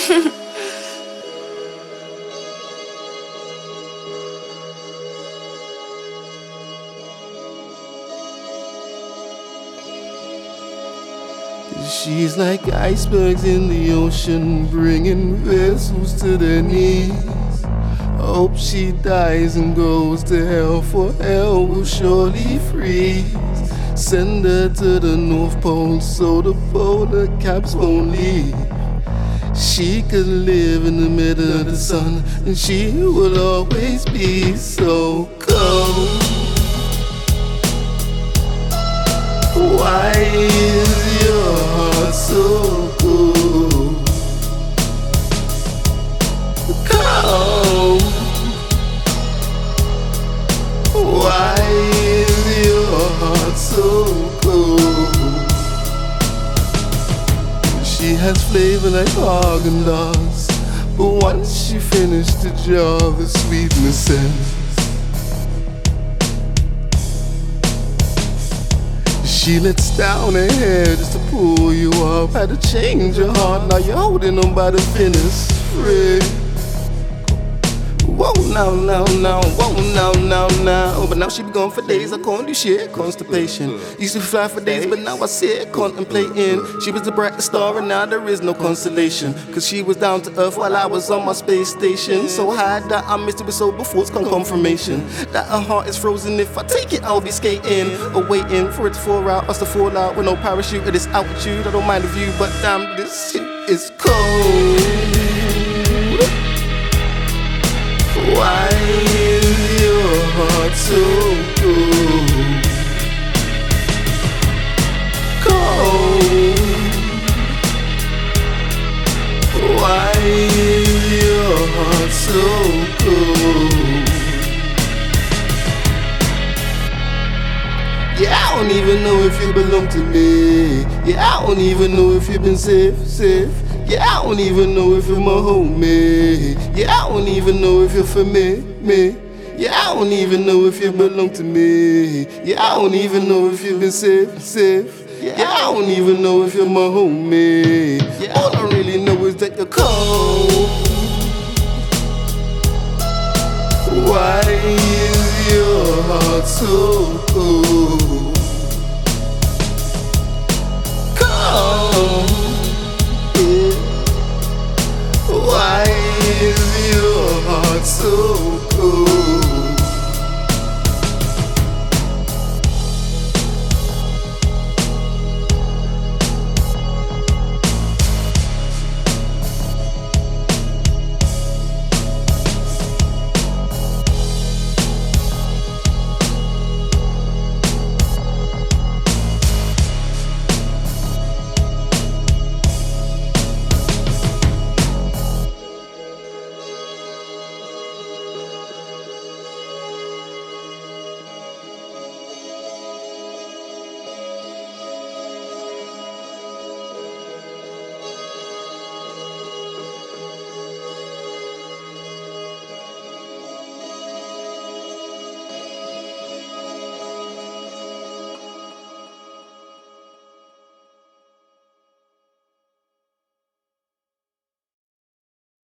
She's like icebergs in the ocean, bringing vessels to their knees. Hope she dies and goes to hell, for hell will surely freeze. Send her to the North Pole so the polar caps won't leave. She could live in the middle of the sun, and she will always be so cold. Why is your heart so cold? Cold. Why is your heart so cold? She has flavor like Häagen-Dazs, but once she finished the jar, the sweetness ends. She lets down her hair just to pull you up. Had to change your heart, now you're holding on by the thinnest thread. Whoa, now, whoa, now. But now she be gone for days, I can't do shit, constipation. Used to fly for days, but now I sit contemplating. She was the brightest star and now there is no consolation, cause she was down to earth while I was on my space station. So high that I missed it with sober thoughts, come confirmation that her heart is frozen. If I take it, I'll be skating or waiting for it to fall out, us to fall out with no parachute at this altitude. I don't mind the view, but damn, this shit is cold. Why is your heart so cold? Cold. Why is your heart so cold? Yeah, I don't even know if you belong to me. Yeah, I don't even know if you've been safe. Yeah, I don't even know if you're my homie. Yeah, I don't even know if you're for me. Yeah, I don't even know if you belong to me. Yeah, I don't even know if you've been safe. Yeah, I don't even know if you're my homie. Yeah, all I really know is that you're cold. Why is your heart so cold? Cold. Why is your heart so